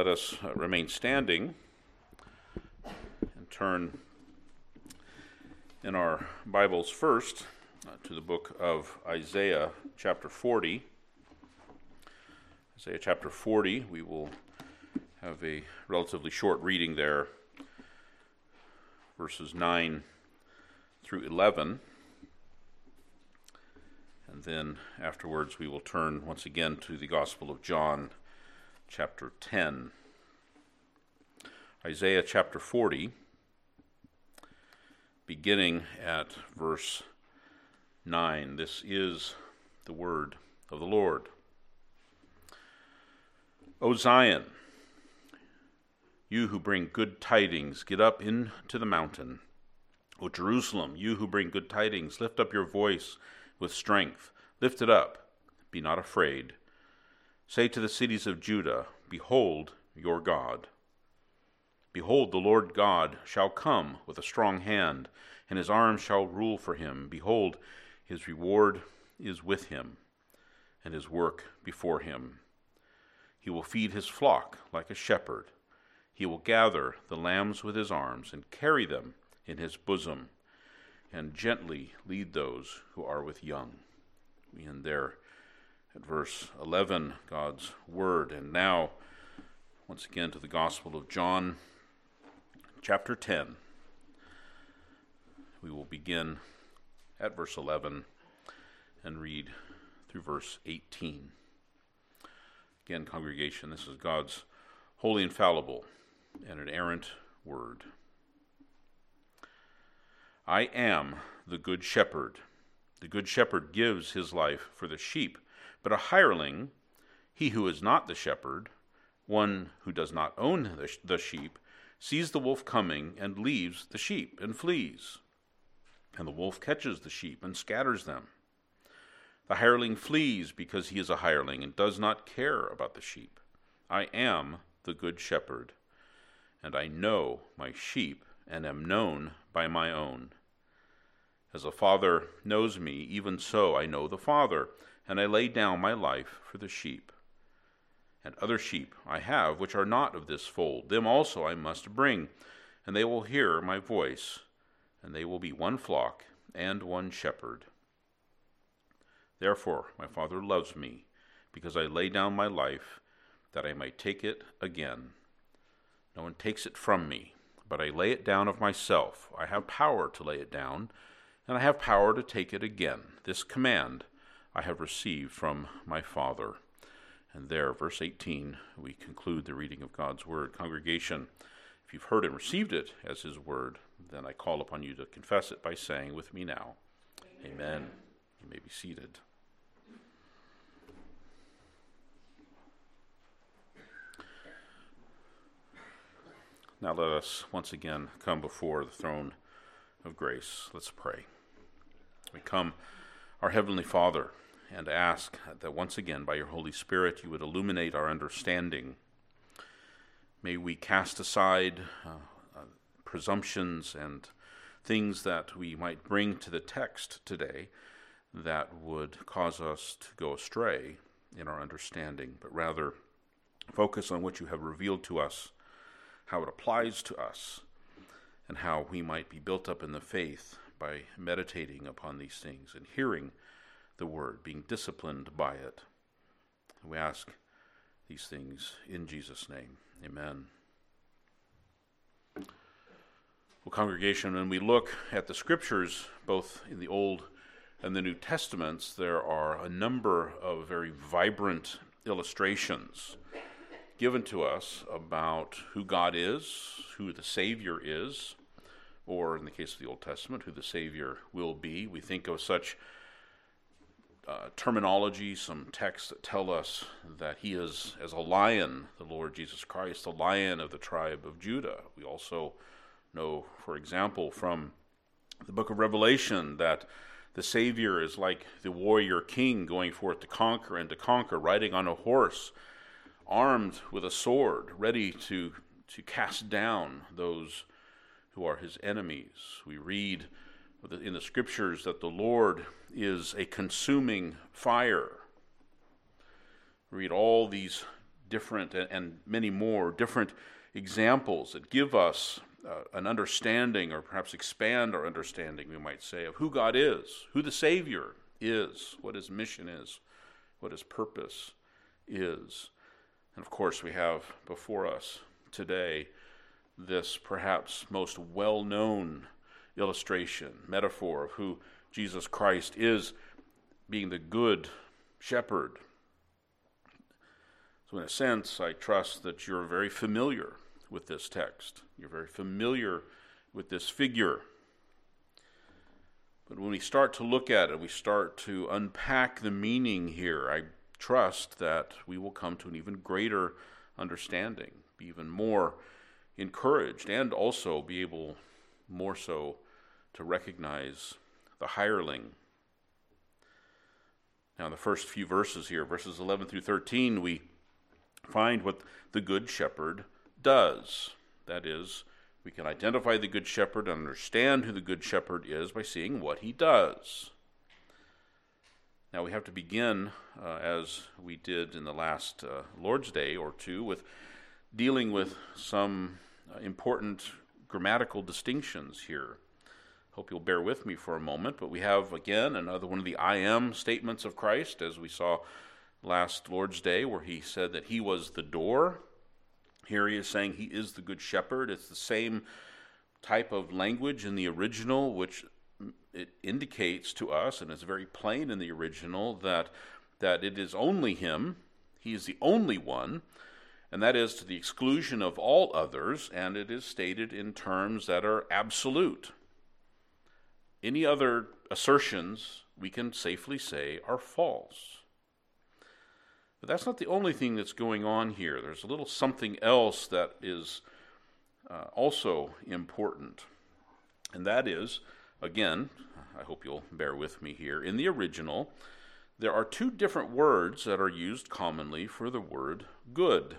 let us remain standing and turn in our Bibles first to the book of Isaiah chapter 40. Isaiah chapter 40, we will have a relatively short reading there, verses 9 through 11. And then afterwards we will turn once again to the Gospel of John, chapter 10. Isaiah chapter 40, beginning at verse 9. This is the word of the Lord. O Zion, you who bring good tidings, get up into the mountain. O Jerusalem, you who bring good tidings, lift up your voice with strength. Lift it up, be not afraid. Say to the cities of Judah, behold your God. Behold, the Lord God shall come with a strong hand, and his arm shall rule for him. Behold, his reward is with him, and his work before him. He will feed his flock like a shepherd. He will gather the lambs with his arms and carry them in his bosom, and gently lead those who are with young. We end there at verse 11, God's word. And now, once again, to the Gospel of John, chapter 10. We will begin at verse 11 and read through verse 18. Again, congregation, this is God's holy, infallible, and inerrant word. I am the good shepherd. The good shepherd gives his life for the sheep. But a hireling, he who is not the shepherd, one who does not own the sheep, sees the wolf coming and leaves the sheep and flees. And the wolf catches the sheep and scatters them. The hireling flees because he is a hireling and does not care about the sheep. I am the good shepherd, and I know my sheep and am known by my own. As a father knows me, even so I know the Father, and I lay down my life for the sheep. And other sheep I have which are not of this fold. Them also I must bring, and they will hear my voice, and they will be one flock and one shepherd. Therefore my Father loves me, because I lay down my life, that I might take it again. No one takes it from me, but I lay it down of myself. I have power to lay it down, and I have power to take it again. This command I have received from my Father. And there, verse 18, we conclude the reading of God's word. Congregation, if you've heard and received it as his word, then I call upon you to confess it by saying with me now, Amen. You may be seated. Now let us once again come before the throne of grace. Let's pray. We come, our Heavenly Father, and ask that once again by your Holy Spirit you would illuminate our understanding. May we cast aside presumptions and things that we might bring to the text today that would cause us to go astray in our understanding, but rather focus on what you have revealed to us, how it applies to us, and how we might be built up in the faith by meditating upon these things and hearing the word, being disciplined by it. We ask these things in Jesus' name. Amen. Well, congregation, when we look at the scriptures, both in the Old and the New Testaments, there are a number of very vibrant illustrations given to us about who God is, who the Savior is, or in the case of the Old Testament, who the Savior will be. We think of such terminology, some texts that tell us that he is as a lion, the Lord Jesus Christ, the lion of the tribe of Judah. We also know, for example, from the book of Revelation that the Savior is like the warrior king going forth to conquer and to conquer, riding on a horse, armed with a sword, ready to cast down those who are his enemies. We read in the scriptures that the Lord is a consuming fire. We read all these different and many more different examples that give us an understanding, or perhaps expand our understanding, we might say, of who God is, who the Savior is, what his mission is, what his purpose is. And of course, we have before us today this perhaps most well-known illustration, metaphor of who Jesus Christ is, being the good shepherd. So in a sense, I trust that you're very familiar with this text. You're very familiar with this figure. But when we start to look at it, we start to unpack the meaning here, I trust that we will come to an even greater understanding, be even more encouraged, and also be able more so to recognize the hireling. Now, in the first few verses here, verses 11 through 13, we find what the Good Shepherd does. That is, we can identify the Good Shepherd and understand who the Good Shepherd is by seeing what he does. Now, we have to begin, as we did in the last Lord's Day or two, with dealing with some important grammatical distinctions here. Hope you'll bear with me for a moment, but we have, again, another one of the I am statements of Christ, as we saw last Lord's Day, where he said that he was the door. Here he is saying he is the Good Shepherd. It's the same type of language in the original, which it indicates to us, and it's very plain in the original, that it is only him. He is the only one, and that is to the exclusion of all others, and it is stated in terms that are absolute. Any other assertions, we can safely say, are false. But that's not the only thing that's going on here. There's a little something else that is also important. And that is, again, I hope you'll bear with me here, in the original, there are two different words that are used commonly for the word good.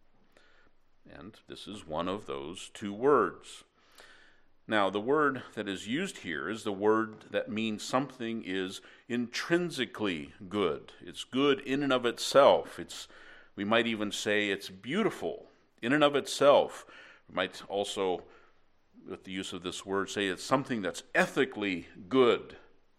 And this is one of those two words. Now, the word that is used here is the word that means something is intrinsically good. It's good in and of itself. We might even say it's beautiful in and of itself. We might also, with the use of this word, say it's something that's ethically good.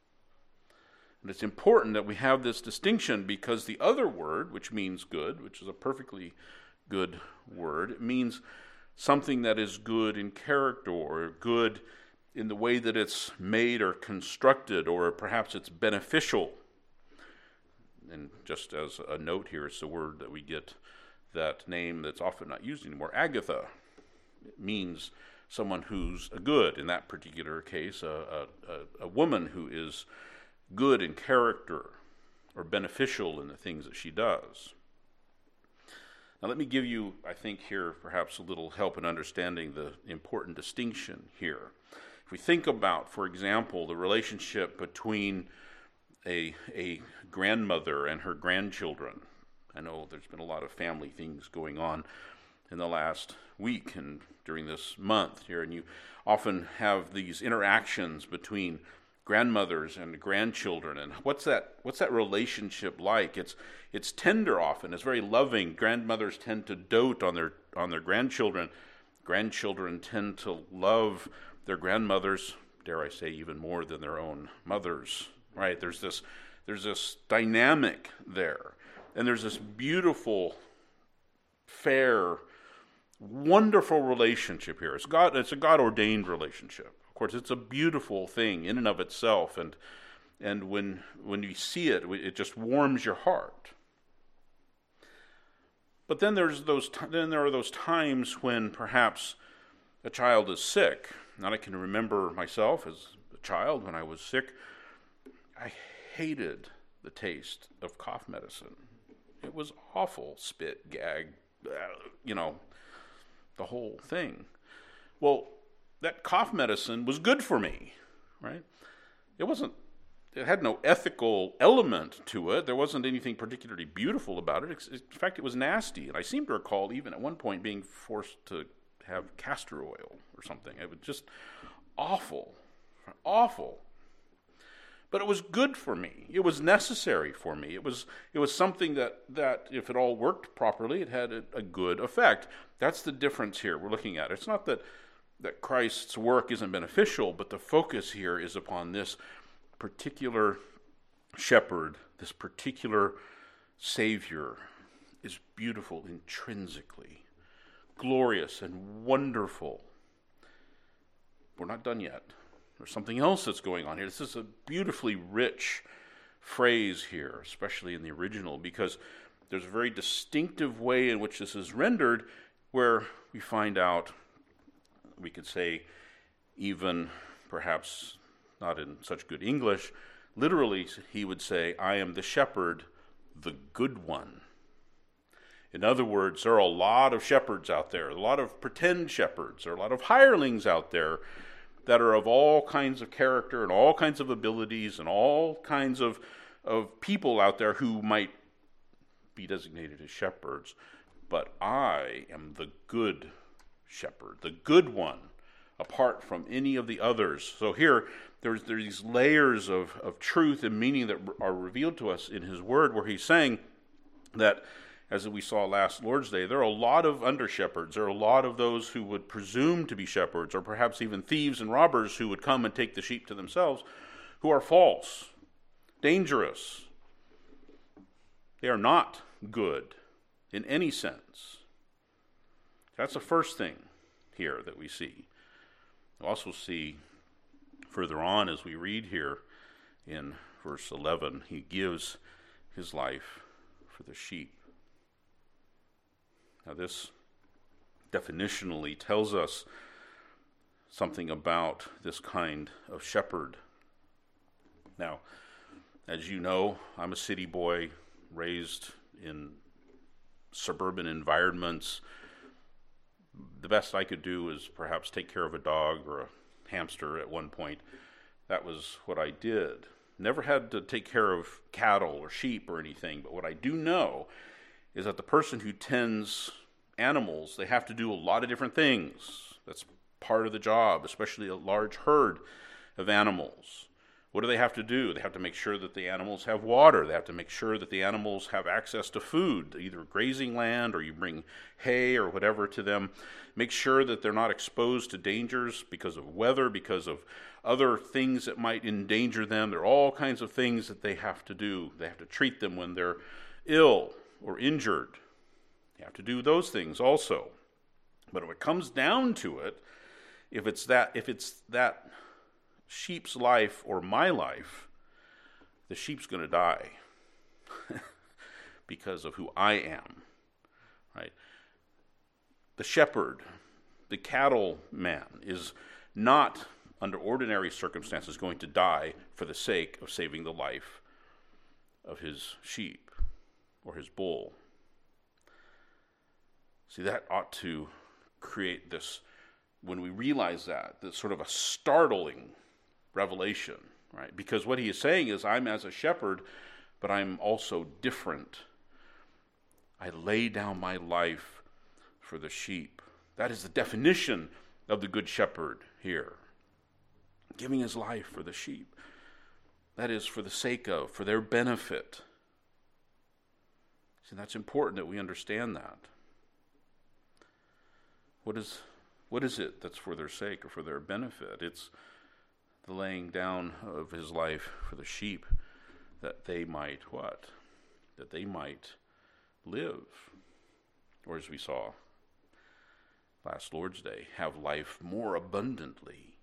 And it's important that we have this distinction, because the other word, which means good, which is a perfectly good word, it means something that is good in character, or good in the way that it's made or constructed, or perhaps it's beneficial. And just as a note here, it's the word that we get that name that's often not used anymore, Agatha. It means someone who's a good, in that particular case, a woman who is good in character or beneficial in the things that she does. Now let me give you, I think here, perhaps a little help in understanding the important distinction here. If we think about, for example, the relationship between a grandmother and her grandchildren. I know there's been a lot of family things going on in the last week and during this month here, and you often have these interactions between grandmothers and grandchildren. And what's that relationship like? It's tender often. It's very loving. Grandmothers tend to dote on their grandchildren. Grandchildren tend to love their grandmothers, dare I say, even more than their own mothers. Right? There's this dynamic there. And there's this beautiful, fair, wonderful relationship here. It's a God-ordained relationship. Of course, it's a beautiful thing in and of itself, and when you see it, it just warms your heart. But then there are those times when perhaps a child is sick. And I can remember myself as a child when I was sick. I hated the taste of cough medicine. It was awful. Spit, gag, the whole thing. Well, that cough medicine was good for me, right? It had no ethical element to it. There wasn't anything particularly beautiful about it. In fact, it was nasty. And I seem to recall even at one point being forced to have castor oil or something. It was just awful, awful. but it was good for me. It was necessary for me. It was something that if it all worked properly, it had a good effect. That's the difference here we're looking at. It's not that Christ's work isn't beneficial, but the focus here is upon this particular shepherd, this particular Savior is beautiful intrinsically, glorious and wonderful. We're not done yet. There's something else that's going on here. This is a beautifully rich phrase here, especially in the original, because there's a very distinctive way in which this is rendered where we find out, we could say, even perhaps not in such good English, literally he would say, I am the shepherd, the good one. In other words, there are a lot of shepherds out there, a lot of pretend shepherds, there are a lot of hirelings out there that are of all kinds of character and all kinds of abilities and all kinds of people out there who might be designated as shepherds. But I am the good shepherd, the good one, apart from any of the others. So here, there's these layers of truth and meaning that are revealed to us in his word, where he's saying that, as we saw last Lord's Day, there are a lot of under-shepherds. There are a lot of those who would presume to be shepherds, or perhaps even thieves and robbers who would come and take the sheep to themselves, who are false, dangerous. They are not good in any sense. That's the first thing here that we see. We also see further on as we read here in verse 11, he gives his life for the sheep. Now this definitionally tells us something about this kind of shepherd. Now, as you know, I'm a city boy raised in suburban environments. The best I could do is perhaps take care of a dog or a hamster at one point. That was what I did. Never had to take care of cattle or sheep or anything, but what I do know is that the person who tends animals, they have to do a lot of different things. That's part of the job, especially a large herd of animals. What do they have to do? They have to make sure that the animals have water. They have to make sure that the animals have access to food, either grazing land or you bring hay or whatever to them. Make sure that they're not exposed to dangers because of weather, because of other things that might endanger them. There are all kinds of things that they have to do. They have to treat them when they're ill or injured. You have to do those things also. But when it comes down to it, if it's that sheep's life or my life, the sheep's going to die because of who I am, right? The shepherd, the cattle man, is not under ordinary circumstances going to die for the sake of saving the life of his sheep or his bull. See, that ought to create this, when we realize that, this sort of a startling revelation, right? Because what he is saying is, I'm as a shepherd, but I'm also different. I lay down my life for the sheep. That is the definition of the good shepherd here. Giving his life for the sheep. That is for the sake of, for their benefit. See, that's important that we understand that. What is it that's for their sake or for their benefit? It's the laying down of his life for the sheep, that they might what? That they might live. Or as we saw last Lord's Day, have life more abundantly.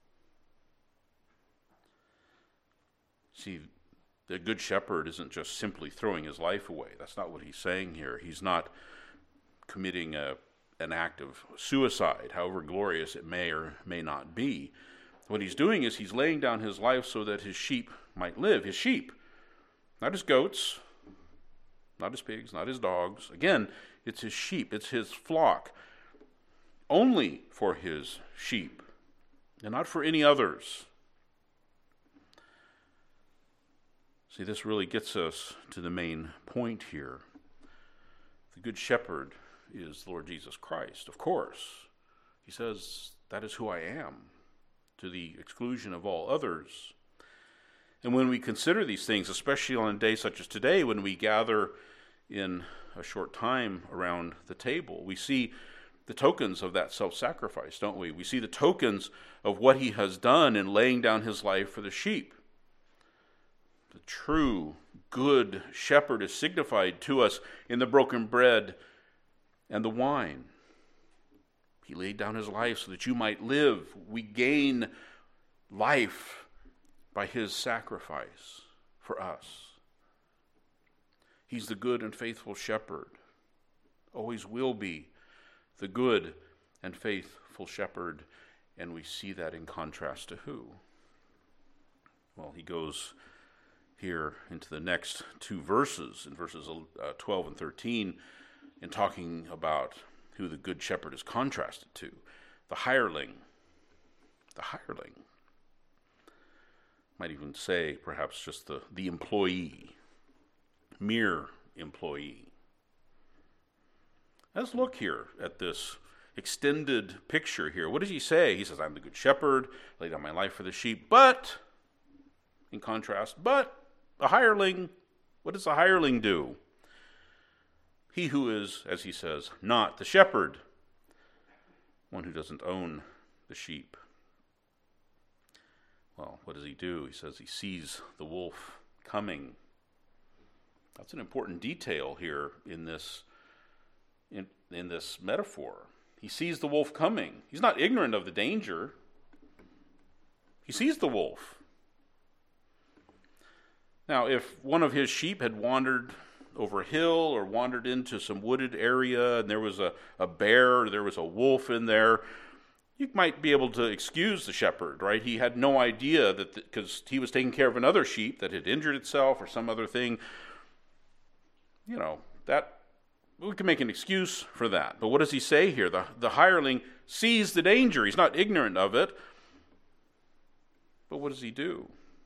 See, the good shepherd isn't just simply throwing his life away. That's not what he's saying here. He's not committing an act of suicide, however glorious it may or may not be. What he's doing is he's laying down his life so that his sheep might live. His sheep, not his goats, not his pigs, not his dogs. Again, it's his sheep, it's his flock. Only for his sheep, and not for any others. See, this really gets us to the main point here. The Good Shepherd is the Lord Jesus Christ, of course. He says, that is who I am, to the exclusion of all others. And when we consider these things, especially on a day such as today, when we gather in a short time around the table, we see the tokens of that self-sacrifice, don't we? We see the tokens of what he has done in laying down his life for the sheep. The true, good shepherd is signified to us in the broken bread and the wine. He laid down his life so that you might live. We gain life by his sacrifice for us. He's the good and faithful shepherd. Always will be the good and faithful shepherd. And we see that in contrast to who? Well, he goes here into the next two verses, in verses 12 and 13, in talking about who the good shepherd is contrasted to. The hireling. The hireling. Might even say, perhaps, just the employee. Mere employee. Let's look here at this extended picture here. What does he say? He says, I'm the good shepherd, lay down my life for the sheep. But, in contrast, but a hireling, what does a hireling do? He who is, as he says, not the shepherd, one who doesn't own the sheep. Well, what does he do? He says he sees the wolf coming. That's an important detail here in this metaphor. He sees the wolf coming. He's not ignorant of the danger. He sees the wolf. Now, if one of his sheep had wandered over a hill or wandered into some wooded area and there was a bear or there was a wolf in there, you might be able to excuse the shepherd, right? He had no idea that because he was taking care of another sheep that had injured itself or some other thing. You know, that we can make an excuse for that. But what does he say here? The hireling sees the danger. He's not ignorant of it. But what does he do?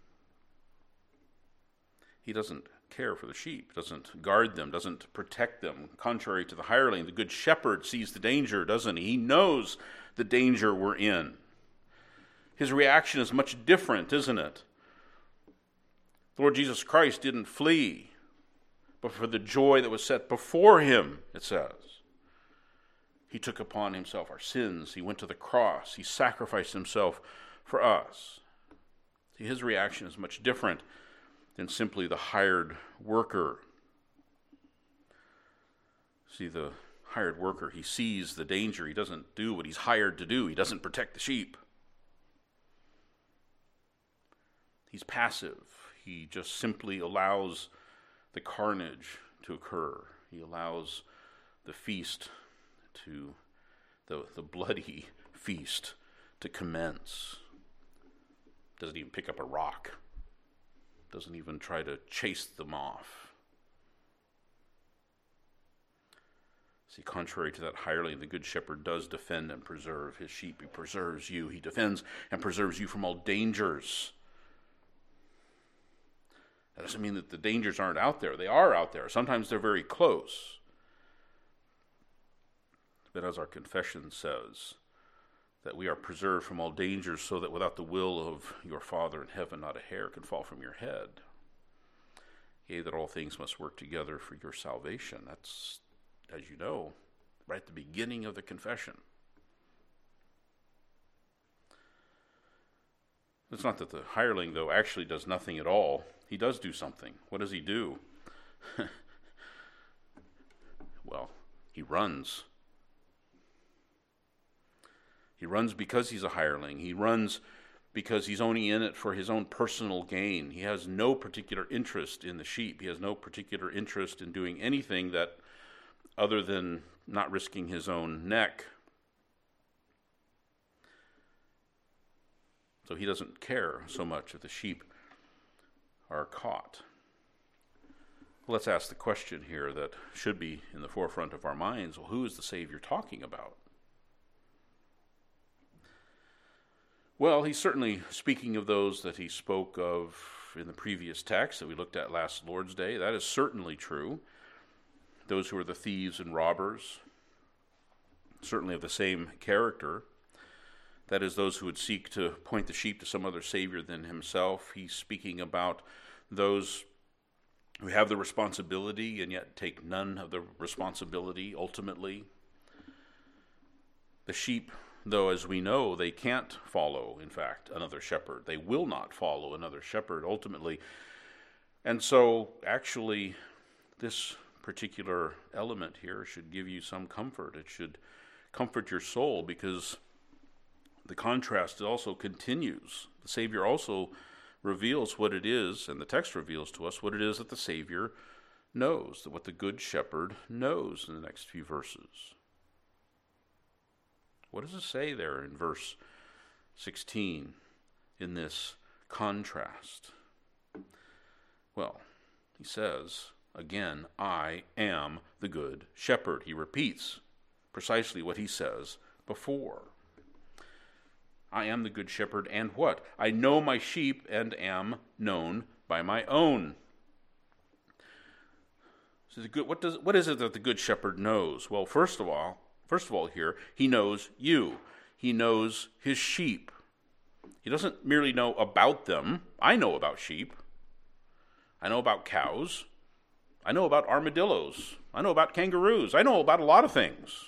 He doesn't care for the sheep, doesn't guard them, doesn't protect them. Contrary to the hireling, the good shepherd sees the danger, doesn't he? He knows the danger we're in. His reaction is much different, isn't it? The Lord Jesus Christ didn't flee, but for the joy that was set before him, it says. He took upon himself our sins. He went to the cross. He sacrificed himself for us. See, his reaction is much different than simply the hired worker. See, the hired worker, he sees the danger. He doesn't do what he's hired to do. He doesn't protect the sheep. He's passive. He just simply allows the carnage to occur. He allows the feast to, the bloody feast to commence. Doesn't even pick up a rock. Doesn't even try to chase them off. See, contrary to that hireling, the good shepherd does defend and preserve his sheep. He preserves you. He defends and preserves you from all dangers. That doesn't mean that the dangers aren't out there. They are out there. Sometimes they're very close. But as our confession says, that we are preserved from all dangers so that without the will of your Father in heaven, not a hair can fall from your head. Yea, that all things must work together for your salvation. That's, as you know, right at the beginning of the confession. It's not that the hireling, though, actually does nothing at all. He does do something. What does he do? Well, he runs. He runs because he's a hireling. He runs because he's only in it for his own personal gain. He has no particular interest in the sheep. He has no particular interest in doing anything that other than not risking his own neck. So he doesn't care so much if the sheep are caught. Let's ask the question here that should be in the forefront of our minds. Well, who is the Savior talking about? Well, he's certainly speaking of those that he spoke of in the previous text that we looked at last Lord's Day. That is certainly true. Those who are the thieves and robbers, certainly of the same character. That is, those who would seek to point the sheep to some other Savior than himself. He's speaking about those who have the responsibility and yet take none of the responsibility ultimately. The sheep, though, as we know, they can't follow, in fact, another shepherd. They will not follow another shepherd ultimately. And so, actually, this particular element here should give you some comfort. It should comfort your soul, because the contrast also continues. The Savior also reveals what it is, and the text reveals to us what it is that the Savior knows, that what the Good Shepherd knows in the next few verses. What does it say there in verse 16 in this contrast? Well, he says, again, I am the Good Shepherd. He repeats precisely what he says before. I am the Good Shepherd, and what? I know my sheep and am known by my own. So what is it that the Good Shepherd knows? Well, first of all here, he knows you. He knows his sheep. He doesn't merely know about them. I know about sheep. I know about cows. I know about armadillos. I know about kangaroos. I know about a lot of things.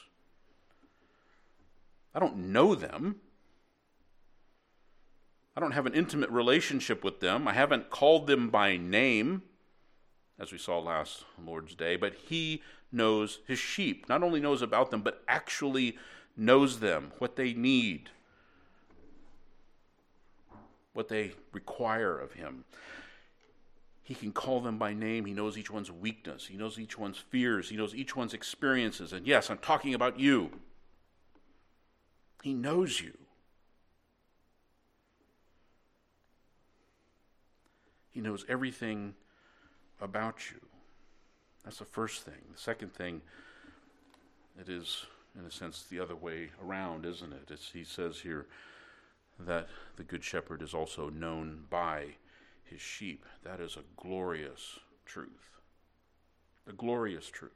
I don't know them. I don't have an intimate relationship with them. I haven't called them by name, as we saw last Lord's Day, but he knows his sheep. Not only knows about them, but actually knows them, what they need, what they require of him. He can call them by name. He knows each one's weakness. He knows each one's fears. He knows each one's experiences. And yes, I'm talking about you. He knows you. He knows everything about you. That's the first thing. The second thing, it is, in a sense, the other way around, isn't it? He says here that the Good Shepherd is also known by his sheep. That is a glorious truth. A glorious truth.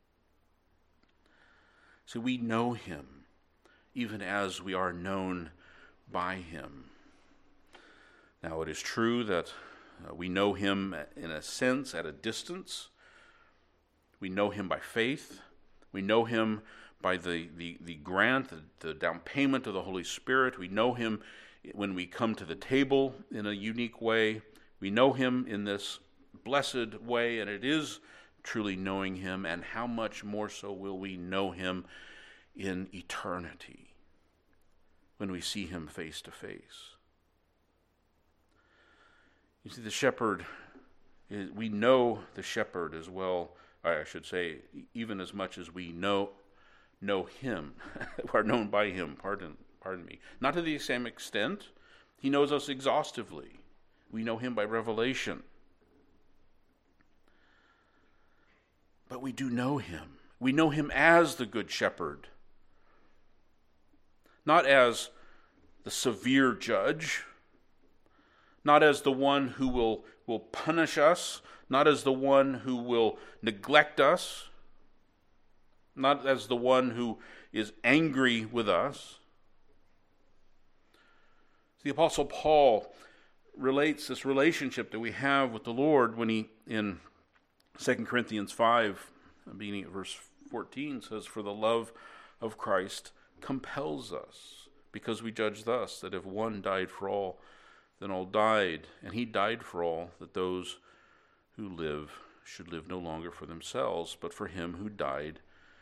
See, we know him even as we are known by him. Now, it is true that we know him in a sense at a distance. We know him by faith. We know him by the grant, the down payment of the Holy Spirit. We know him when we come to the table in a unique way. We know him in this blessed way, and it is truly knowing him. And how much more so will we know him in eternity when we see him face to face? You see, the shepherd, we know the shepherd as well, I should say, even as much as we know him, are known by him, pardon me. Not to the same extent. He knows us exhaustively. We know him by revelation. But we do know him. We know him as the Good Shepherd. Not as the severe judge, not as the one who will punish us, not as the one who will neglect us, not as the one who is angry with us. The Apostle Paul relates this relationship that we have with the Lord when he, in 2 Corinthians 5, beginning at verse 14, says, "For the love of Christ compels us, because we judge thus, that if one died for all, then all died, and he died for all, that those who live should live no longer for themselves, but for him who died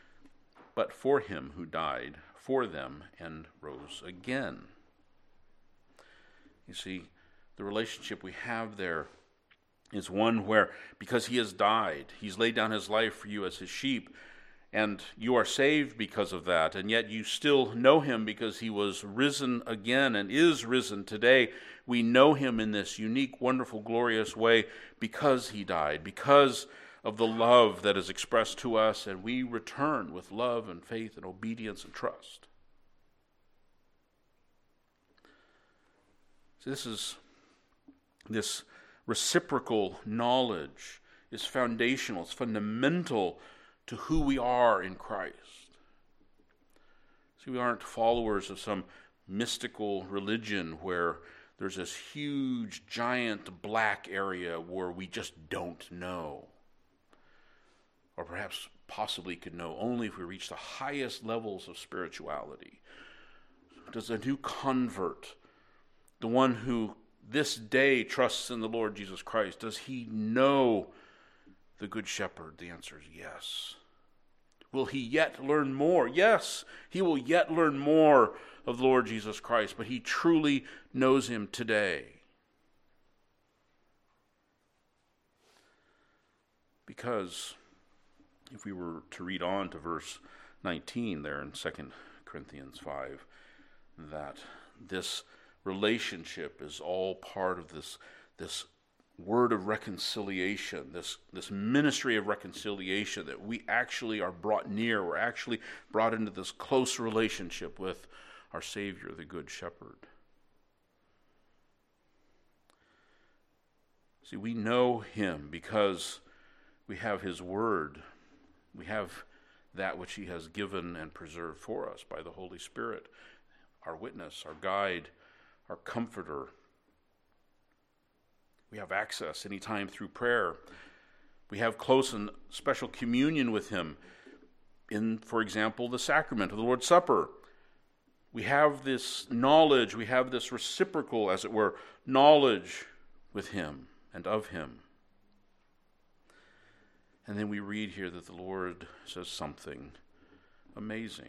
for them and rose again." You see, the relationship we have there is one where, because he has died, he's laid down his life for you as his sheep, and you are saved because of that, and yet you still know him because he was risen again and is risen today. We know him in this unique, wonderful, glorious way because he died, because of the love that is expressed to us, and we return with love and faith and obedience and trust. So this reciprocal knowledge is foundational, it's fundamental to who we are in Christ. See, we aren't followers of some mystical religion where there's this huge, giant black area where we just don't know. Or perhaps possibly could know only if we reach the highest levels of spirituality. Does a new convert, the one who this day trusts in the Lord Jesus Christ, does he know the Good Shepherd? The answer is yes. Will he yet learn more? Yes, he will yet learn more of the Lord Jesus Christ, but he truly knows him today. Because if we were to read on to verse 19 there in 2 Corinthians 5, that this relationship is all part of this word of reconciliation, this ministry of reconciliation, that we actually are brought near, we're actually brought into this close relationship with our Savior, the Good Shepherd. See, we know him because we have his word. We have that which he has given and preserved for us by the Holy Spirit, our witness, our guide, our comforter. We have access anytime through prayer. We have close and special communion with him in, for example, the sacrament of the Lord's Supper. We have this knowledge, we have this reciprocal, as it were, knowledge with him and of him. And then we read here that the Lord says something amazing.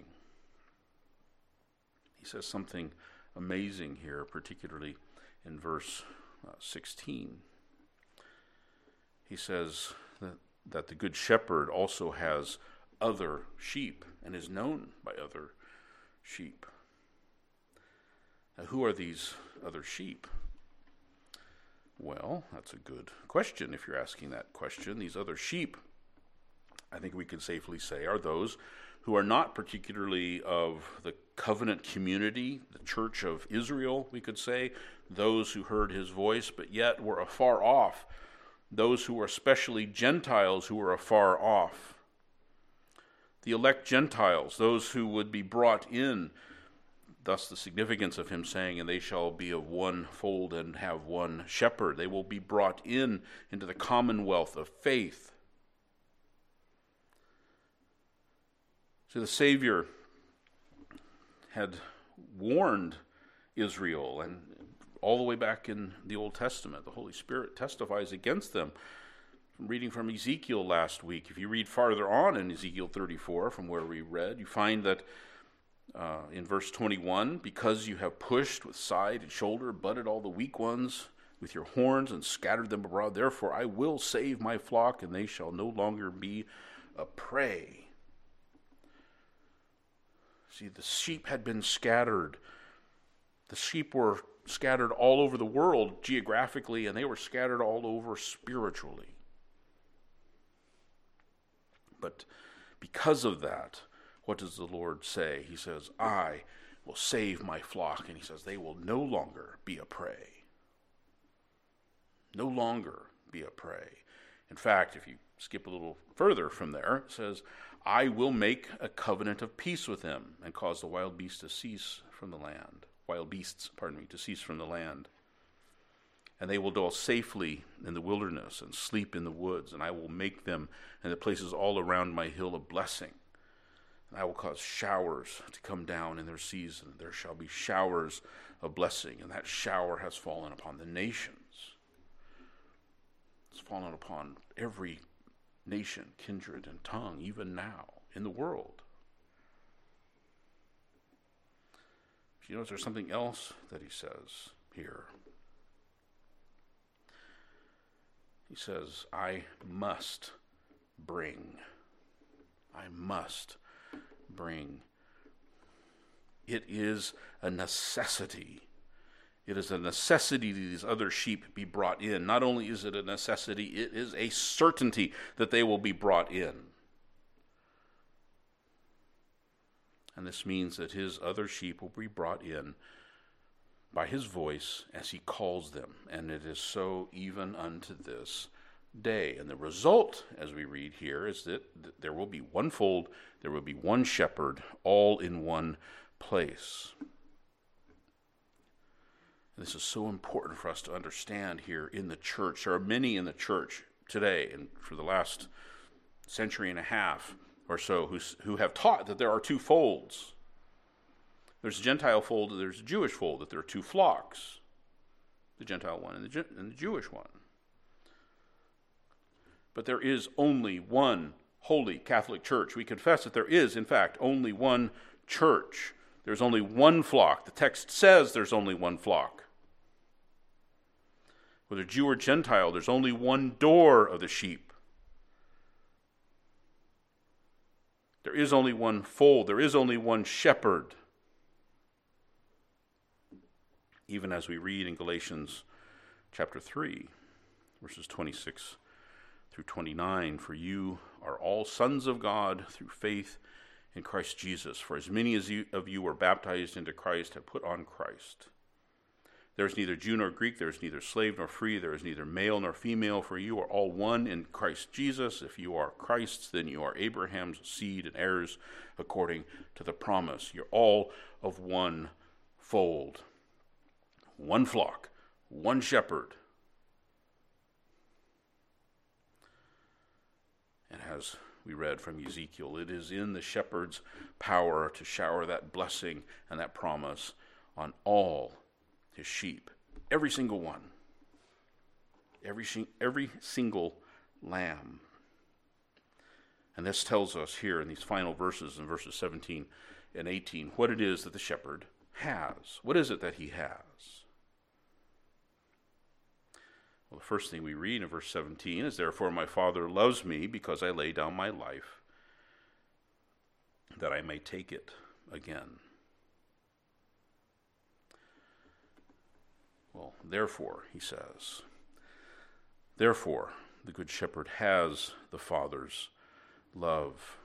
He says something amazing here, particularly in verse 16. He says that the Good Shepherd also has other sheep and is known by other sheep. Now, who are these other sheep? Well, that's a good question if you're asking that question. These other sheep, I think we could safely say, are those who are not particularly of the covenant community, the church of Israel, we could say, those who heard his voice, but yet were afar off, those who were especially Gentiles who were afar off. The elect Gentiles, those who would be brought in, thus the significance of him saying, and they shall be of one fold and have one shepherd. They will be brought in into the commonwealth of faith. So the Savior had warned Israel, and all the way back in the Old Testament, the Holy Spirit testifies against them. Reading from Ezekiel last week, if you read farther on in Ezekiel 34 from where we read, you find that in verse 21, because you have pushed with side and shoulder, butted all the weak ones with your horns and scattered them abroad, therefore I will save my flock, and they shall no longer be a prey. See, the sheep had been scattered. The sheep were scattered all over the world geographically, and they were scattered all over spiritually. But because of that, what does the Lord say? He says, I will save my flock. And he says, they will no longer be a prey. No longer be a prey. In fact, if you skip a little further from there, it says, I will make a covenant of peace with them and cause the wild beasts to cease from the land. To cease from the land. And they will dwell safely in the wilderness and sleep in the woods. And I will make them and the places all around my hill a blessing. And I will cause showers to come down in their season. There shall be showers of blessing. And that shower has fallen upon the nations. It's fallen upon every nation, kindred, and tongue, even now, in the world. But you notice there's something else that he says here. He says, I must bring. I must bring. It is a necessity. It is a necessity that these other sheep be brought in. Not only is it a necessity, it is a certainty that they will be brought in. And this means that his other sheep will be brought in by his voice as he calls them. And it is so even unto this day. And the result, as we read here, is that there will be one fold, there will be one shepherd, all in one place. And this is so important for us to understand here in the church. There are many in the church today and for the last century and a half or so who have taught that there are two folds. There's a Gentile fold and there's a Jewish fold, that there are two flocks, the Gentile one and the Jewish one. But there is only one holy Catholic Church. We confess that there is, in fact, only one church. There's only one flock. The text says there's only one flock. Whether Jew or Gentile, there's only one door of the sheep. There is only one fold. There is only one shepherd. Even as we read in Galatians chapter 3, verses 26 through 29, for you are all sons of God through faith in Christ Jesus. For as many of you were baptized into Christ have put on Christ. There is neither Jew nor Greek, there is neither slave nor free, there is neither male nor female, for you are all one in Christ Jesus. If you are Christ's, then you are Abraham's seed and heirs according to the promise. You're all of one fold. One flock, one shepherd. And as we read from Ezekiel, it is in the shepherd's power to shower that blessing and that promise on all his sheep. Every single one. Every single lamb. And this tells us here in these final verses, in verses 17 and 18, what it is that the shepherd has. What is it that he has? Well, the first thing we read in verse 17 is, therefore my Father loves me because I lay down my life that I may take it again. Well, therefore, he says, therefore the Good Shepherd has the Father's love.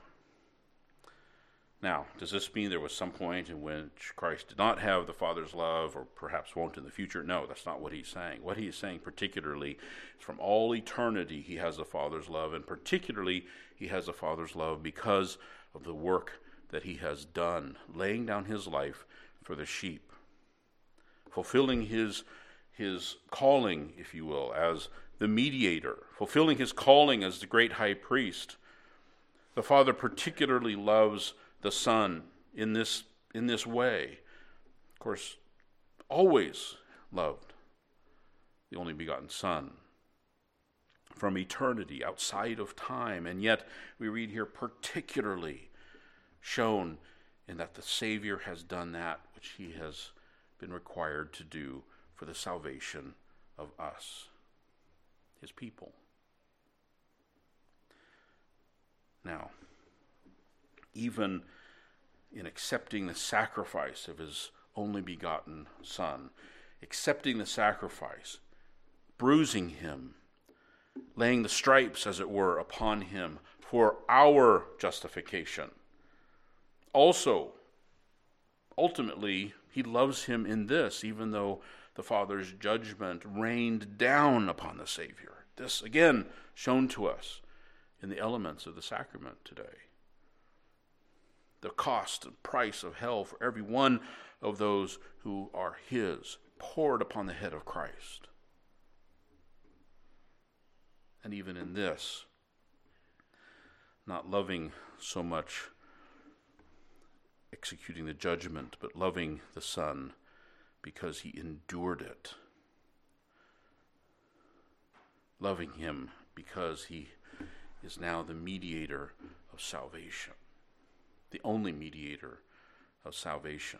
Now, does this mean there was some point in which Christ did not have the Father's love, or perhaps won't in the future? No, that's not what he's saying. What he is saying particularly is from all eternity he has the Father's love, and particularly he has the Father's love because of the work that he has done, laying down his life for the sheep, fulfilling his calling, if you will, as the mediator, fulfilling his calling as the great high priest. The Father particularly loves the Son in this way. Of course, always loved the only begotten Son from eternity, outside of time. And yet we read here particularly shown in that the Savior has done that which he has been required to do for the salvation of us, his people. Now, even in accepting the sacrifice of his only begotten Son, accepting the sacrifice, bruising him, laying the stripes, as it were, upon him for our justification. Also, ultimately, he loves him in this, even though the Father's judgment rained down upon the Savior. This, again, shown to us in the elements of the sacrament today. The cost and price of hell for every one of those who are his, poured upon the head of Christ. And even in this, not loving so much executing the judgment, but loving the Son because he endured it. Loving him because he is now the mediator of salvation, the only mediator of salvation.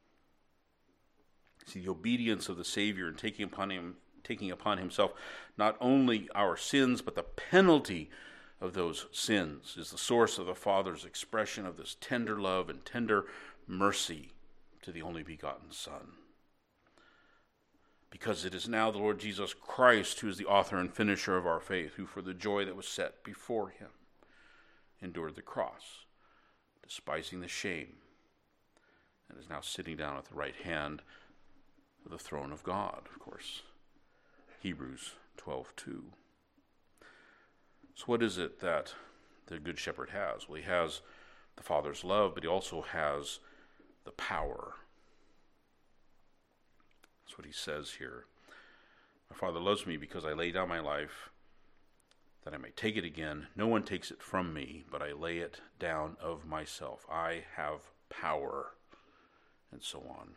See, the obedience of the Savior in taking upon himself not only our sins, but the penalty of those sins is the source of the Father's expression of this tender love and tender mercy to the only begotten Son. Because it is now the Lord Jesus Christ who is the author and finisher of our faith, who for the joy that was set before him endured the cross, despising the shame, and is now sitting down at the right hand of the throne of God, of course. Hebrews 12:2. So what is it that the Good Shepherd has? Well, he has the Father's love, but he also has the power. That's That's what he says here. My Father loves me because I lay down my life, that I may take it again. No one takes it from me, but I lay it down of myself. I have power, and so on.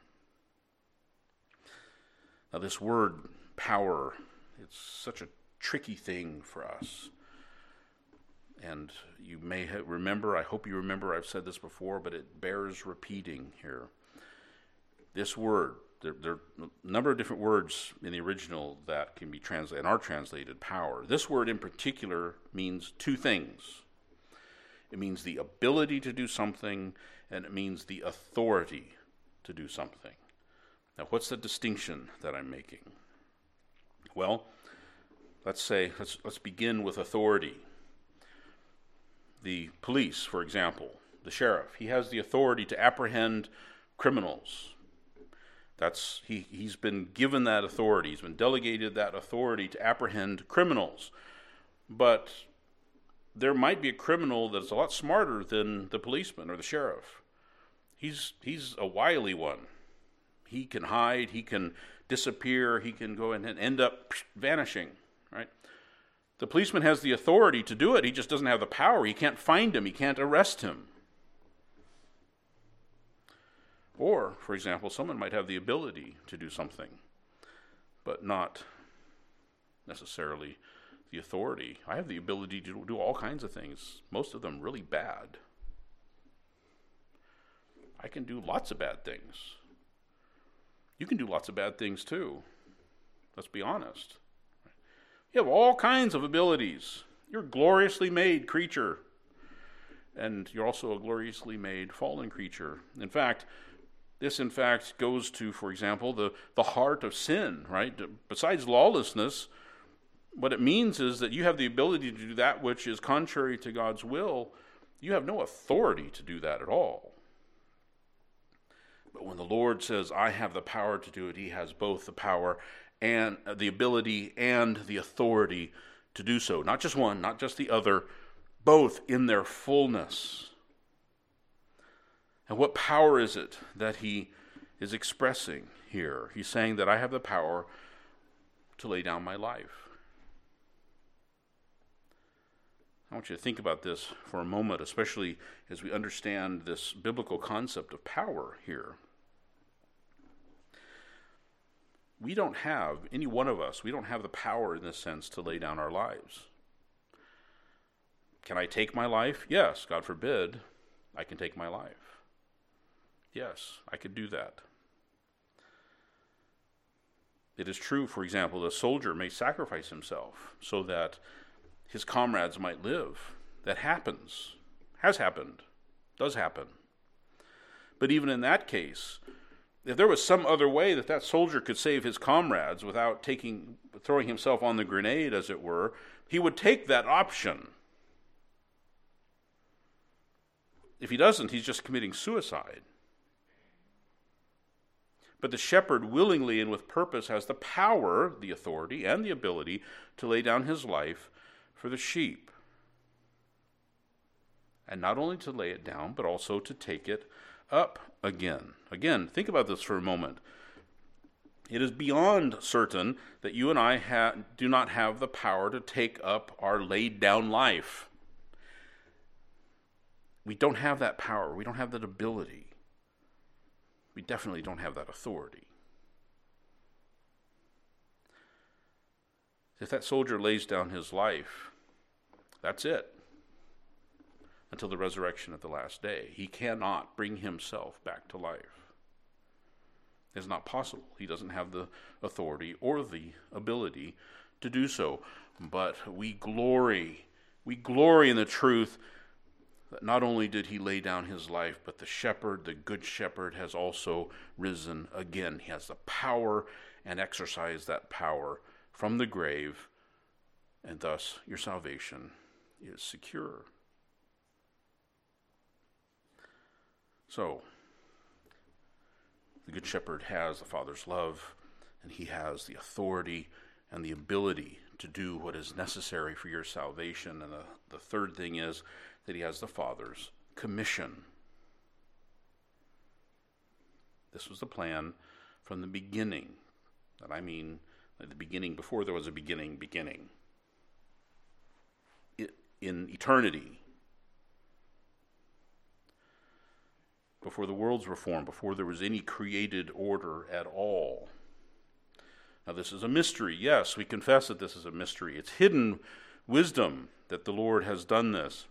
Now this word, power, it's such a tricky thing for us. And you may remember, I hope you remember, I've said this before, but it bears repeating here. This word, there are a number of different words in the original that can be translated and are translated power. This word in particular means two things. It means the ability to do something, and it means the authority to do something. Now, what's the distinction that I'm making? Well, let's begin with authority. The police, for example, the sheriff, he has the authority to apprehend criminals. He's been given that authority. He's been delegated that authority to apprehend criminals. But there might be a criminal that's a lot smarter than the policeman or the sheriff. He's a wily one. He can hide, he can disappear, he can go and end up vanishing, right? The policeman has the authority to do it. He just doesn't have the power. He can't find him. He can't arrest him. Or, for example, someone might have the ability to do something, but not necessarily the authority. I have the ability to do all kinds of things, most of them really bad. I can do lots of bad things. You can do lots of bad things too. Let's be honest. You have all kinds of abilities. You're a gloriously made creature. And you're also a gloriously made fallen creature. This goes to, for example, the heart of sin, right? Besides lawlessness, what it means is that you have the ability to do that which is contrary to God's will. You have no authority to do that at all. But when the Lord says, I have the power to do it, he has both the power and the ability and the authority to do so. Not just one, not just the other, both in their fullness. And what power is it that he is expressing here? He's saying that I have the power to lay down my life. I want you to think about this for a moment, especially as we understand this biblical concept of power here. We don't have, any one of us, we don't have the power in this sense to lay down our lives. Can I take my life? Yes, God forbid, I can take my life. Yes, I could do that. It is true, for example, a soldier may sacrifice himself so that his comrades might live. That happens, has happened, does happen. But even in that case, if there was some other way that soldier could save his comrades without throwing himself on the grenade, as it were, he would take that option. If he doesn't, he's just committing suicide. But the shepherd willingly and with purpose has the power, the authority, and the ability to lay down his life for the sheep. And not only to lay it down, but also to take it up again. Again, think about this for a moment. It is beyond certain that you and I do not have the power to take up our laid down life. We don't have that power. We don't have that ability. We definitely don't have that authority. If that soldier lays down his life, that's it. Until the resurrection at the last day. He cannot bring himself back to life. It's not possible. He doesn't have the authority or the ability to do so. But we glory in the truth that not only did he lay down his life, but the shepherd, the good shepherd, has also risen again. He has the power and exercised that power from the grave, and thus your salvation is secure. So, the good shepherd has the Father's love, and he has the authority and the ability to do what is necessary for your salvation. And the third thing is that he has the Father's commission. This was the plan from the beginning. And I mean at the beginning, before there was a beginning. In eternity, before the worlds were formed, before there was any created order at all. Now this is a mystery. Yes, we confess that this is a mystery. It's hidden wisdom that the Lord has done this.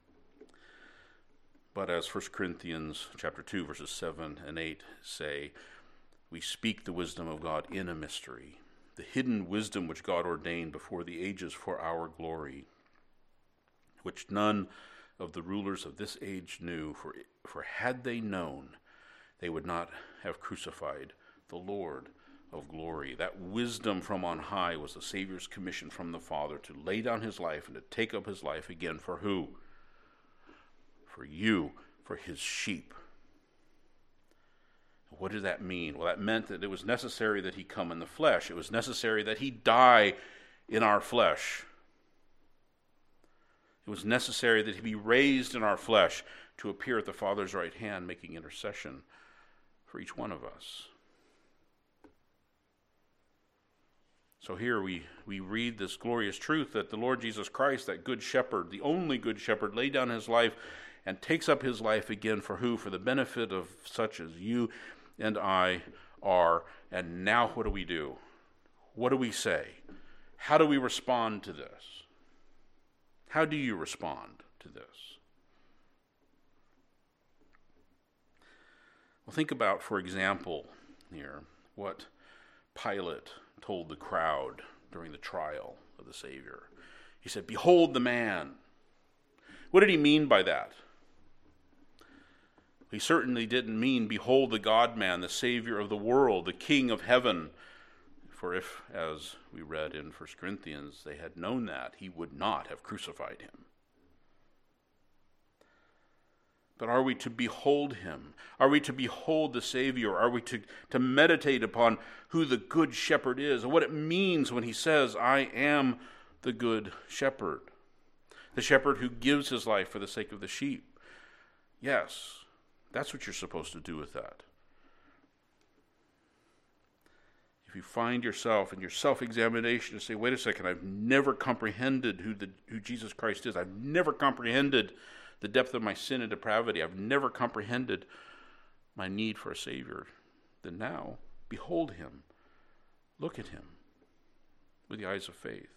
But as 1 Corinthians chapter 2, verses 7 and 8 say, we speak the wisdom of God in a mystery, the hidden wisdom which God ordained before the ages for our glory, which none of the rulers of this age knew, for had they known, they would not have crucified the Lord of glory. That wisdom from on high was the Savior's commission from the Father to lay down his life and to take up his life again for who? For you, for his sheep. What did that mean? Well, that meant that it was necessary that he come in the flesh. It was necessary that he die in our flesh. It was necessary that he be raised in our flesh to appear at the Father's right hand, making intercession for each one of us. So here we read this glorious truth that the Lord Jesus Christ, that good shepherd, the only good shepherd, laid down his life and takes up his life again for who? For the benefit of such as you and I are. And now what do? What do we say? How do we respond to this? How do you respond to this? Well, think about, for example, here, what Pilate told the crowd during the trial of the Savior. He said, "Behold the man." What did he mean by that? He certainly didn't mean, "Behold the God-man, the Savior of the world, the King of heaven." For if, as we read in 1 Corinthians, they had known that, he would not have crucified him. But are we to behold him? Are we to behold the Savior? Are we to meditate upon who the good shepherd is and what it means when he says, "I am the good shepherd"? The shepherd who gives his life for the sake of the sheep. Yes, that's what you're supposed to do with that. If you find yourself in your self-examination and say, wait a second, I've never comprehended who Jesus Christ is. I've never comprehended the depth of my sin and depravity. I've never comprehended my need for a Savior. Then now, behold him. Look at him with the eyes of faith.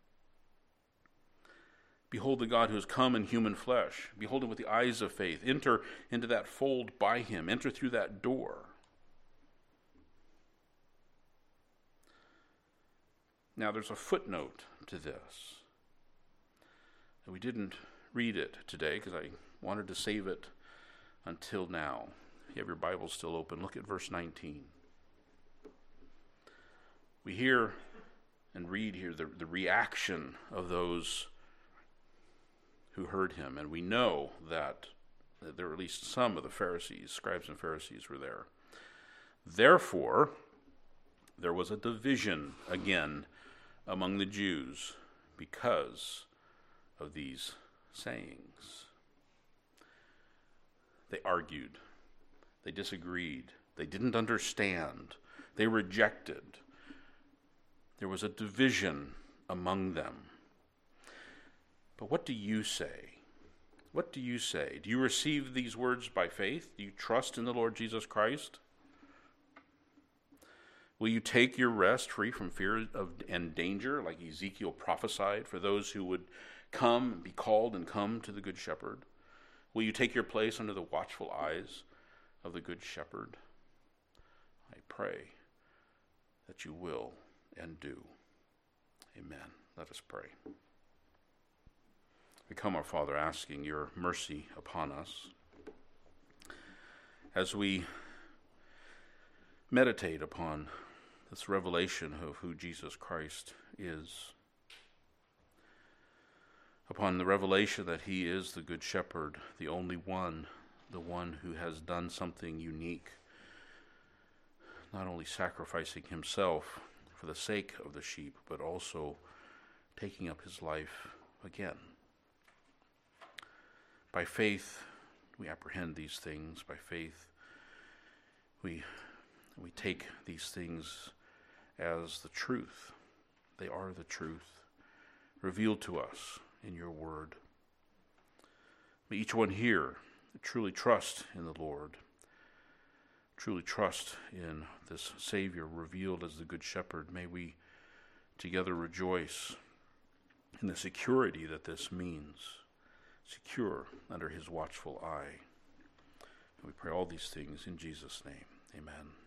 Behold the God who has come in human flesh. Behold him with the eyes of faith. Enter into that fold by him. Enter through that door. Now, there's a footnote to this. We didn't read it today because I wanted to save it until now. If you have your Bible still open, look at verse 19. We hear and read here the reaction of those who heard him, and we know that there were at least some of the Pharisees, scribes and Pharisees were there. Therefore, there was a division again among the Jews because of these sayings. They argued. They disagreed. They didn't understand. They rejected. There was a division among them. But what do you say? What do you say? Do you receive these words by faith? Do you trust in the Lord Jesus Christ? Will you take your rest free from fear and danger, like Ezekiel prophesied, for those who would come and be called and come to the Good Shepherd? Will you take your place under the watchful eyes of the Good Shepherd? I pray that you will and do. Amen. Let us pray. We come, our Father, asking your mercy upon us as we meditate upon this revelation of who Jesus Christ is, upon the revelation that he is the Good Shepherd, the only one, the one who has done something unique, not only sacrificing himself for the sake of the sheep, but also taking up his life again. By faith, we apprehend these things. By faith, we take these things as the truth. They are the truth revealed to us in your word. May each one here truly trust in the Lord, truly trust in this Savior revealed as the Good Shepherd. May we together rejoice in the security that this means, secure under his watchful eye. And we pray all these things in Jesus' name. Amen.